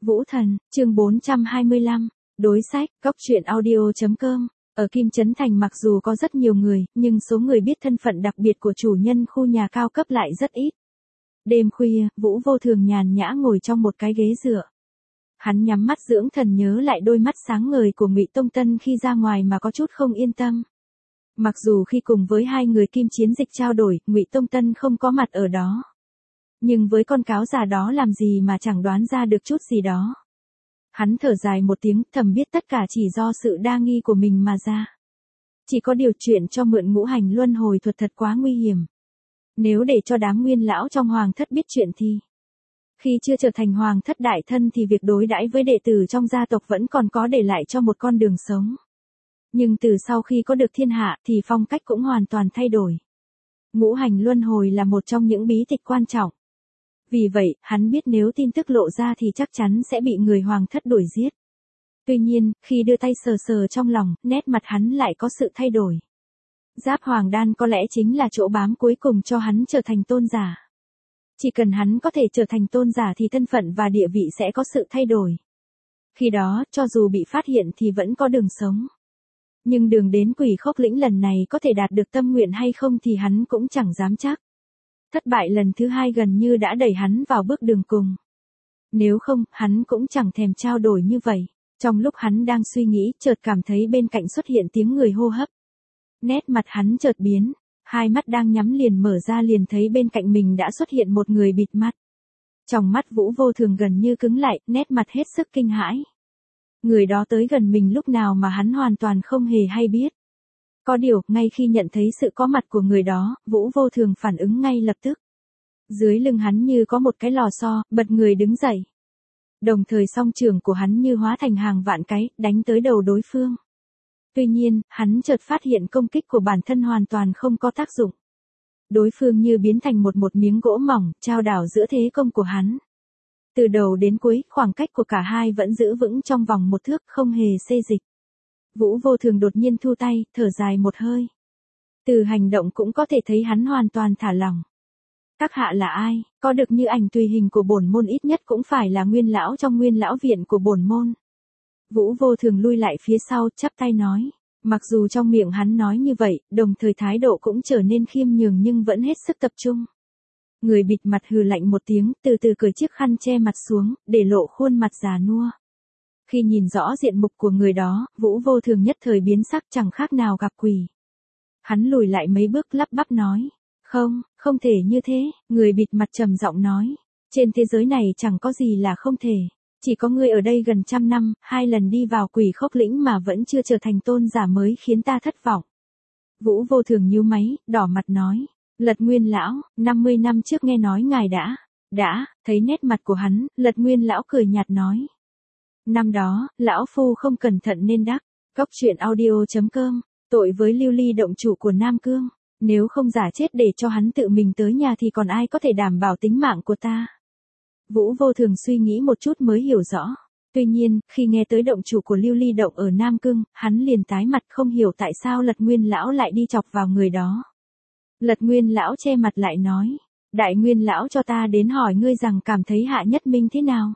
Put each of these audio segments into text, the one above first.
Vũ Thần, chương 425, đối sách, góc truyện audio.com. Ở Kim Trấn Thành mặc dù có rất nhiều người, nhưng số người biết thân phận đặc biệt của chủ nhân khu nhà cao cấp lại rất ít. Đêm khuya, Vũ Vô Thường nhàn nhã ngồi trong một cái ghế dựa. Hắn nhắm mắt dưỡng thần, nhớ lại đôi mắt sáng ngời của Ngụy Tông Tân khi ra ngoài mà có chút không yên tâm. Mặc dù khi cùng với hai người Kim Chiến Dịch trao đổi, Ngụy Tông Tân không có mặt ở đó. Nhưng với con cáo già đó làm gì mà chẳng đoán ra được chút gì đó. Hắn thở dài một tiếng, thầm biết tất cả chỉ do sự đa nghi của mình mà ra. Chỉ có điều chuyện cho mượn ngũ hành luân hồi thuật thật quá nguy hiểm. Nếu để cho đám nguyên lão trong hoàng thất biết chuyện thì... Khi chưa trở thành hoàng thất đại thân thì việc đối đãi với đệ tử trong gia tộc vẫn còn có để lại cho một con đường sống. Nhưng từ sau khi có được thiên hạ thì phong cách cũng hoàn toàn thay đổi. Ngũ hành luân hồi là một trong những bí tịch quan trọng. Vì vậy, hắn biết nếu tin tức lộ ra thì chắc chắn sẽ bị người hoàng thất đuổi giết. Tuy nhiên, khi đưa tay sờ sờ trong lòng, nét mặt hắn lại có sự thay đổi. Giáp hoàng đan có lẽ chính là chỗ bám cuối cùng cho hắn trở thành tôn giả. Chỉ cần hắn có thể trở thành tôn giả thì thân phận và địa vị sẽ có sự thay đổi. Khi đó, cho dù bị phát hiện thì vẫn có đường sống. Nhưng đường đến Quỷ Khốc Lĩnh lần này có thể đạt được tâm nguyện hay không thì hắn cũng chẳng dám chắc. Thất bại lần thứ hai gần như đã đẩy hắn vào bước đường cùng. Nếu không, hắn cũng chẳng thèm trao đổi như vậy. Trong lúc hắn đang suy nghĩ, chợt cảm thấy bên cạnh xuất hiện tiếng người hô hấp. Nét mặt hắn chợt biến, hai mắt đang nhắm liền mở ra liền thấy bên cạnh mình đã xuất hiện một người bịt mắt. Trong mắt Vũ Vô Thường gần như cứng lại, nét mặt hết sức kinh hãi. Người đó tới gần mình lúc nào mà hắn hoàn toàn không hề hay biết. Có điều, ngay khi nhận thấy sự có mặt của người đó, Vũ Vô Thường phản ứng ngay lập tức. Dưới lưng hắn như có một cái lò xo, bật người đứng dậy. Đồng thời song trường của hắn như hóa thành hàng vạn cái, đánh tới đầu đối phương. Tuy nhiên, hắn chợt phát hiện công kích của bản thân hoàn toàn không có tác dụng. Đối phương như biến thành một miếng gỗ mỏng, trao đảo giữa thế công của hắn. Từ đầu đến cuối, khoảng cách của cả hai vẫn giữ vững trong vòng một thước, không hề xê dịch. Vũ Vô Thường đột nhiên thu tay, thở dài một hơi. Từ hành động cũng có thể thấy hắn hoàn toàn thả lỏng. Các hạ là ai, có được như ảnh tùy hình của bổn môn ít nhất cũng phải là nguyên lão trong nguyên lão viện của bổn môn. Vũ Vô Thường lui lại phía sau, chắp tay nói. Mặc dù trong miệng hắn nói như vậy, đồng thời thái độ cũng trở nên khiêm nhường nhưng vẫn hết sức tập trung. Người bịt mặt hừ lạnh một tiếng, từ từ cởi chiếc khăn che mặt xuống, để lộ khuôn mặt già nua. Khi nhìn rõ diện mục của người đó, Vũ Vô Thường nhất thời biến sắc chẳng khác nào gặp quỷ. Hắn lùi lại mấy bước lắp bắp nói. Không thể như thế, người bịt mặt trầm giọng nói. Trên thế giới này chẳng có gì là không thể. Chỉ có ngươi ở đây gần 100 năm, 2 lần đi vào Quỷ Khốc Lĩnh mà vẫn chưa trở thành tôn giả mới khiến ta thất vọng. Vũ Vô Thường nhíu máy, đỏ mặt nói. Lật Nguyên lão, 50 năm trước nghe nói ngài đã, thấy nét mặt của hắn, Lật Nguyên lão cười nhạt nói. Năm đó, lão phu không cẩn thận nên đắc. Góc truyện audio.com, tội với Lưu Ly động chủ của Nam Cương. Nếu không giả chết để cho hắn tự mình tới nhà thì còn ai có thể đảm bảo tính mạng của ta. Vũ Vô Thường suy nghĩ một chút mới hiểu rõ. Tuy nhiên, khi nghe tới động chủ của Lưu Ly động ở Nam Cương, hắn liền tái mặt không hiểu tại sao Lật Nguyên lão lại đi chọc vào người đó. Lật Nguyên lão che mặt lại nói. Đại Nguyên lão cho ta đến hỏi ngươi rằng cảm thấy Hạ Nhất Minh thế nào.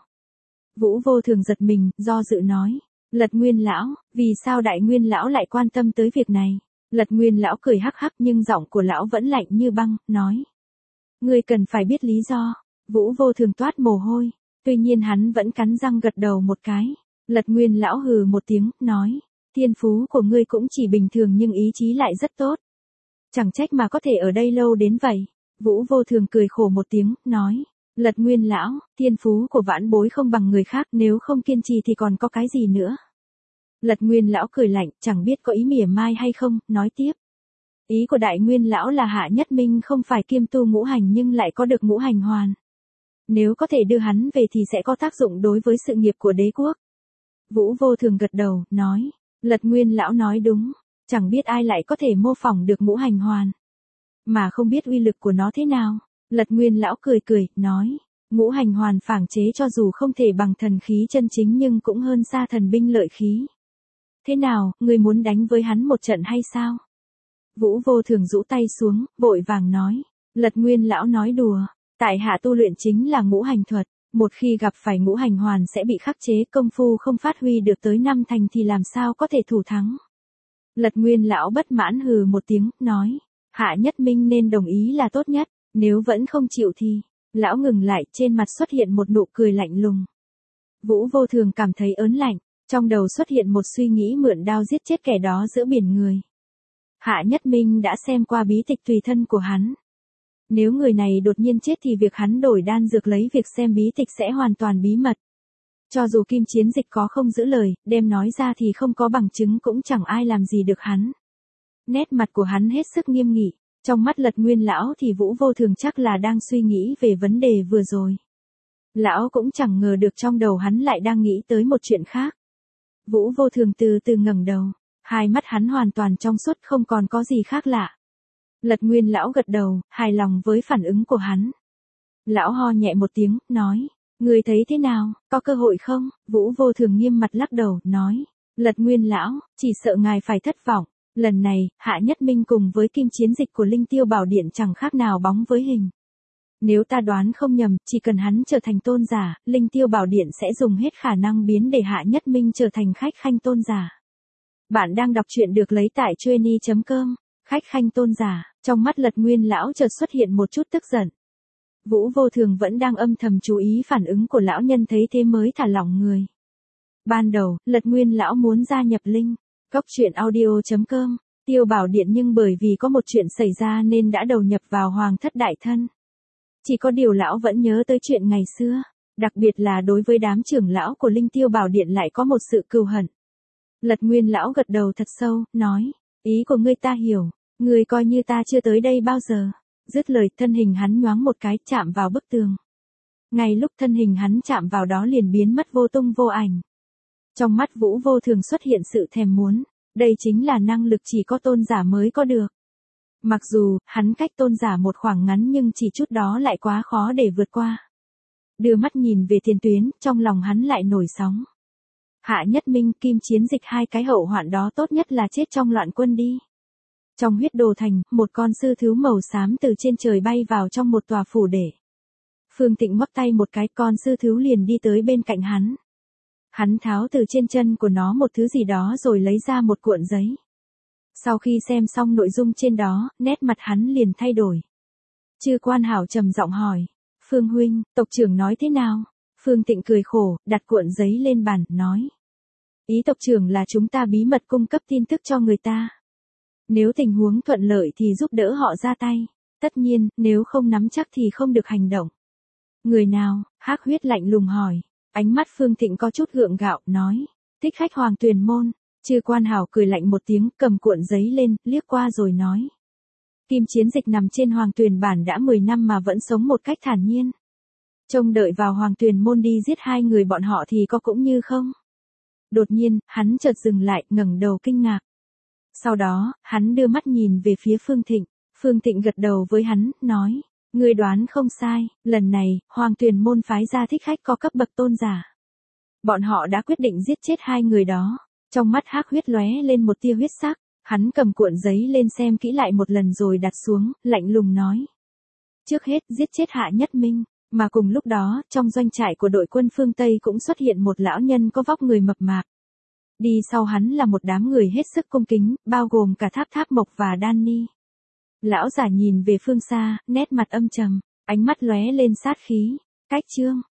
Vũ Vô Thường giật mình, do dự nói. Lật Nguyên lão, vì sao Đại Nguyên lão lại quan tâm tới việc này? Lật Nguyên lão cười hắc hắc nhưng giọng của lão vẫn lạnh như băng, nói. Ngươi cần phải biết lý do. Vũ Vô Thường toát mồ hôi. Tuy nhiên hắn vẫn cắn răng gật đầu một cái. Lật Nguyên lão hừ một tiếng, nói. Thiên phú của ngươi cũng chỉ bình thường nhưng ý chí lại rất tốt. Chẳng trách mà có thể ở đây lâu đến vậy. Vũ Vô Thường cười khổ một tiếng, nói. Lật Nguyên lão, thiên phú của vãn bối không bằng người khác, nếu không kiên trì thì còn có cái gì nữa. Lật Nguyên lão cười lạnh, chẳng biết có ý mỉa mai hay không, nói tiếp. Ý của Đại Nguyên lão là Hạ Nhất Minh không phải kiêm tu ngũ hành nhưng lại có được ngũ hành hoàn. Nếu có thể đưa hắn về thì sẽ có tác dụng đối với sự nghiệp của đế quốc. Vũ Vô Thường gật đầu, nói. Lật Nguyên lão nói đúng, chẳng biết ai lại có thể mô phỏng được ngũ hành hoàn. Mà không biết uy lực của nó thế nào. Lật Nguyên lão cười, nói. Ngũ hành hoàn phảng chế cho dù không thể bằng thần khí chân chính nhưng cũng hơn xa thần binh lợi khí. Thế nào, ngươi muốn đánh với hắn một trận hay sao? Vũ Vô Thường rũ tay xuống, vội vàng nói. Lật Nguyên lão nói đùa. Tại hạ tu luyện chính là ngũ hành thuật. Một khi gặp phải ngũ hành hoàn sẽ bị khắc chế, công phu không phát huy được tới 5 thành thì làm sao có thể thủ thắng. Lật Nguyên lão bất mãn hừ một tiếng, nói, Hạ Nhất Minh nên đồng ý là tốt nhất, nếu vẫn không chịu thì, lão ngừng lại, trên mặt xuất hiện một nụ cười lạnh lùng. Vũ Vô Thường cảm thấy ớn lạnh, trong đầu xuất hiện một suy nghĩ mượn đao giết chết kẻ đó giữa biển người. Hạ Nhất Minh đã xem qua bí tịch tùy thân của hắn. Nếu người này đột nhiên chết thì việc hắn đổi đan dược lấy việc xem bí tịch sẽ hoàn toàn bí mật. Cho dù Kim Chiến Dịch có không giữ lời, đem nói ra thì không có bằng chứng cũng chẳng ai làm gì được hắn. Nét mặt của hắn hết sức nghiêm nghị, trong mắt Lật Nguyên lão thì Vũ Vô Thường chắc là đang suy nghĩ về vấn đề vừa rồi. Lão cũng chẳng ngờ được trong đầu hắn lại đang nghĩ tới một chuyện khác. Vũ Vô Thường từ từ ngẩng đầu, hai mắt hắn hoàn toàn trong suốt, không còn có gì khác lạ. Lật Nguyên lão gật đầu, hài lòng với phản ứng của hắn. Lão ho nhẹ một tiếng, nói, người thấy thế nào, có cơ hội không? Vũ Vô Thường nghiêm mặt lắc đầu, nói, Lật Nguyên lão, chỉ sợ ngài phải thất vọng. Lần này, Hạ Nhất Minh cùng với Kim Chiến Dịch của Linh Tiêu Bảo Điện chẳng khác nào bóng với hình. Nếu ta đoán không nhầm, chỉ cần hắn trở thành tôn giả, Linh Tiêu Bảo Điện sẽ dùng hết khả năng biến để Hạ Nhất Minh trở thành khách khanh tôn giả. Bạn đang đọc truyện được lấy tại Chueny.com, khách khanh tôn giả, trong mắt Lật Nguyên lão chợt xuất hiện một chút tức giận. Vũ Vô Thường vẫn đang âm thầm chú ý phản ứng của lão nhân, thấy thế mới thả lỏng người. Ban đầu, Lật Nguyên lão muốn gia nhập Linh Cốc truyện audio.com, Tiêu Bảo Điện, nhưng bởi vì có một chuyện xảy ra nên đã đầu nhập vào Hoàng thất đại thân. Chỉ có điều lão vẫn nhớ tới chuyện ngày xưa, đặc biệt là đối với đám trưởng lão của Linh Tiêu Bảo Điện lại có một sự cừu hận. Lật Nguyên lão gật đầu thật sâu, nói, ý của ngươi ta hiểu, ngươi coi như ta chưa tới đây bao giờ. Dứt lời, thân hình hắn nhoáng một cái, chạm vào bức tường. Ngay lúc thân hình hắn chạm vào đó liền biến mất vô tung vô ảnh. Trong mắt Vũ Vô Thường xuất hiện sự thèm muốn, đây chính là năng lực chỉ có tôn giả mới có được. Mặc dù, hắn cách tôn giả một khoảng ngắn nhưng chỉ chút đó lại quá khó để vượt qua. Đưa mắt nhìn về tiền tuyến, trong lòng hắn lại nổi sóng. Hạ Nhất Minh, Kim Chiến Dịch, hai cái hậu hoạn đó tốt nhất là chết trong loạn quân đi. Trong huyết đồ thành, một con sư thú màu xám từ trên trời bay vào trong một tòa phủ để. Phương Tịnh ngoắc tay một cái, con sư thú liền đi tới bên cạnh hắn. Hắn tháo từ trên chân của nó một thứ gì đó rồi lấy ra một cuộn giấy. Sau khi xem xong nội dung trên đó, nét mặt hắn liền thay đổi. Chư Quan Hảo trầm giọng hỏi, Phương huynh, tộc trưởng nói thế nào? Phương Tịnh cười khổ, đặt cuộn giấy lên bàn, nói. Ý tộc trưởng là chúng ta bí mật cung cấp tin tức cho người ta. Nếu tình huống thuận lợi thì giúp đỡ họ ra tay. Tất nhiên, nếu không nắm chắc thì không được hành động. Người nào? Hắc Huyết lạnh lùng hỏi. Ánh mắt Phương Thịnh có chút gượng gạo, nói. Thích khách Hoàng Tuyền Môn. Chư Quan Hảo cười lạnh một tiếng, cầm cuộn giấy lên, liếc qua rồi nói. Kim Chiến Dịch nằm trên Hoàng Tuyền Bản đã 10 năm mà vẫn sống một cách thản nhiên. Trông đợi vào Hoàng Tuyền Môn đi giết hai người bọn họ thì có cũng như không. Đột nhiên, hắn chợt dừng lại, ngẩng đầu kinh ngạc. Sau đó, hắn đưa mắt nhìn về phía Phương Thịnh. Phương Thịnh gật đầu với hắn, nói. Ngươi đoán không sai, lần này, Hoàng Tuyền Môn phái ra thích khách có cấp bậc tôn giả. Bọn họ đã quyết định giết chết hai người đó. Trong mắt Hắc Huyết lóe lên một tia huyết sắc, hắn cầm cuộn giấy lên xem kỹ lại một lần rồi đặt xuống, lạnh lùng nói. Trước hết, giết chết Hạ Nhất Minh, mà cùng lúc đó, trong doanh trại của đội quân phương Tây cũng xuất hiện một lão nhân có vóc người mập mạp. Đi sau hắn là một đám người hết sức cung kính, bao gồm cả Tháp Tháp Mộc và Đan Ni. Lão giả nhìn về phương xa, nét mặt âm trầm, ánh mắt lóe lên sát khí. Cách chương